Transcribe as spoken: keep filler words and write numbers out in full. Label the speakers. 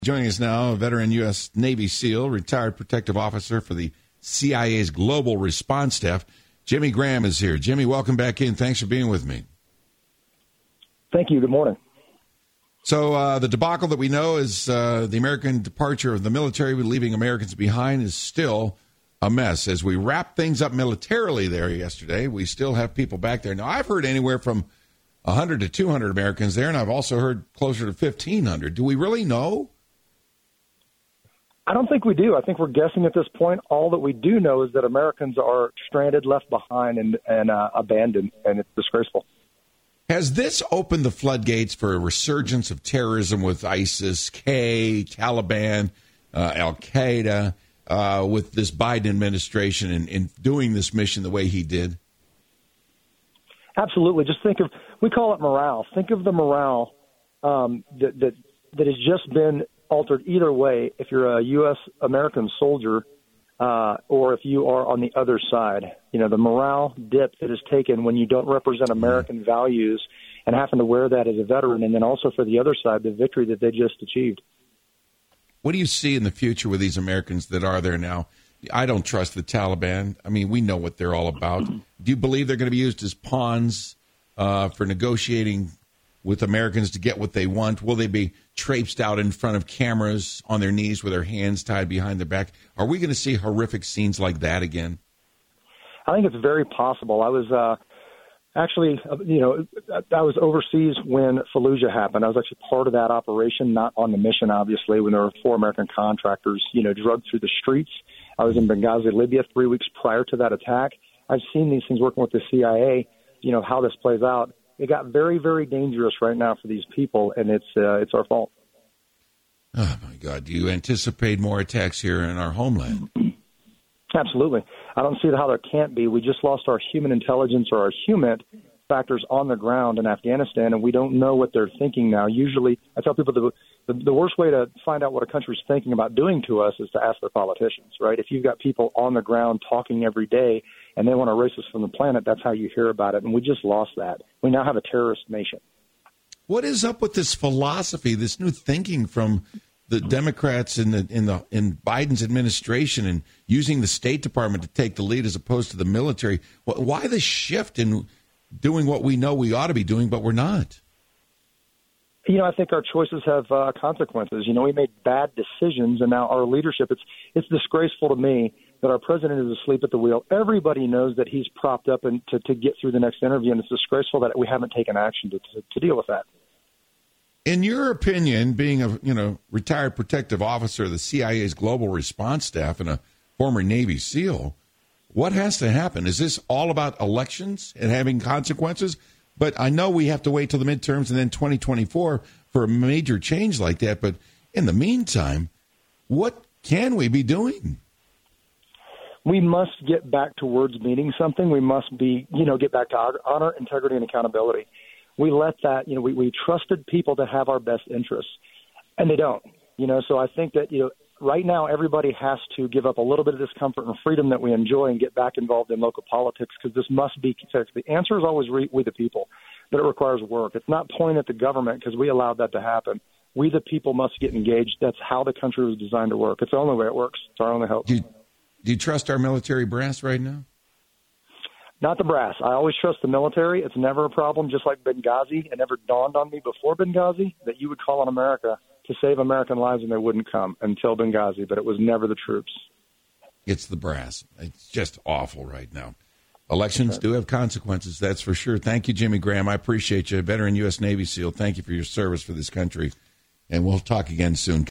Speaker 1: Joining us now, a veteran U S. Navy SEAL, retired protective officer for the C I A's Global Response Staff. Jimmy Graham is here. Jimmy, welcome back in. Thanks for being with me.
Speaker 2: Thank you. Good morning.
Speaker 1: So uh, the debacle that we know is uh, the American departure of the military, leaving Americans behind, is still a mess. As we wrap things up militarily there yesterday, we still have people back there. Now, I've heard anywhere from one hundred to two hundred Americans there, and I've also heard closer to fifteen hundred. Do we really know?
Speaker 2: I don't think we do. I think we're guessing at this point. All that we do know is that Americans are stranded, left behind, and, and uh, abandoned, and it's disgraceful.
Speaker 1: Has this opened the floodgates for a resurgence of terrorism with ISIS, K, Taliban, uh, Al-Qaeda, uh, with this Biden administration and, and doing this mission the way he did?
Speaker 2: Absolutely. Just think of, we call it morale. Think of the morale um, that, that that has just been altered either way, if you're a U S American soldier uh, or if you are on the other side. You know, the morale dip that is taken when you don't represent American values and having to wear that as a veteran, and then also for the other side, the victory that they just achieved.
Speaker 1: What do you see in the future with these Americans that are there now? I don't trust the Taliban. I mean, we know what they're all about. Do you believe they're going to be used as pawns uh, for negotiating with Americans to get what they want? Will they be traipsed out in front of cameras on their knees with their hands tied behind their back? Are we going to see horrific scenes like that again?
Speaker 2: I think it's very possible. I was uh, actually, you know, I was overseas when Fallujah happened. I was actually part of that operation, not on the mission, obviously, when there were four American contractors, you know, drugged through the streets. I was in Benghazi, Libya, three weeks prior to that attack. I've seen these things working with the C I A, you know, how this plays out. It got very, very dangerous right now for these people, and it's uh, it's our fault.
Speaker 1: Oh, my God. Do you anticipate more attacks here in our homeland?
Speaker 2: Absolutely. I don't see how there can't be. We just lost our human intelligence or our human factors on the ground in Afghanistan, and we don't know what they're thinking now. Usually, I tell people the, the, the worst way to find out what a country's thinking about doing to us is to ask their politicians, right? If you've got people on the ground talking every day and they want to erase us from the planet, that's how you hear about it, and we just lost that. We now have a terrorist nation.
Speaker 1: What is up with this philosophy, this new thinking from the Democrats in the in the in Biden's administration and using the State Department to take the lead as opposed to the military? Why the shift in doing what we know we ought to be doing, but we're not?
Speaker 2: You know, I think our choices have uh, consequences. You know, we made bad decisions, and now our leadership, it's it's disgraceful to me that our president is asleep at the wheel. Everybody knows that he's propped up and to, to get through the next interview, and it's disgraceful that we haven't taken action to, to, to deal with that.
Speaker 1: In your opinion, being a you know retired protective officer of the C I A's Global Response Staff and a former Navy SEAL, what has to happen? Is this all about elections and having consequences? But I know we have to wait till the midterms and then twenty twenty-four for a major change like that. But in the meantime, what can we be doing?
Speaker 2: We must get back towards meaning something. We must be, you know, get back to honor, integrity, and accountability. We let that, you know, we, we trusted people to have our best interests, and they don't, you know. So I think that, you know, right now everybody has to give up a little bit of discomfort and freedom that we enjoy and get back involved in local politics, because this must be fixed. The answer is always re- we the people, but it requires work. It's not pointing at the government because we allowed that to happen. We the people must get engaged. That's how the country was designed to work. It's the only way it works. It's our only hope.
Speaker 1: Do you, do you trust our military brass right now?
Speaker 2: Not the brass. I always trust the military. It's never a problem, just like Benghazi. It never dawned on me before Benghazi that you would call on America to save American lives and they wouldn't come until Benghazi, but it was never the troops.
Speaker 1: It's the brass. It's just awful right now. Elections do have consequences, that's for sure. Thank you, Jimmy Graham. I appreciate you. Veteran U S. Navy SEAL, thank you for your service for this country. And we'll talk again soon.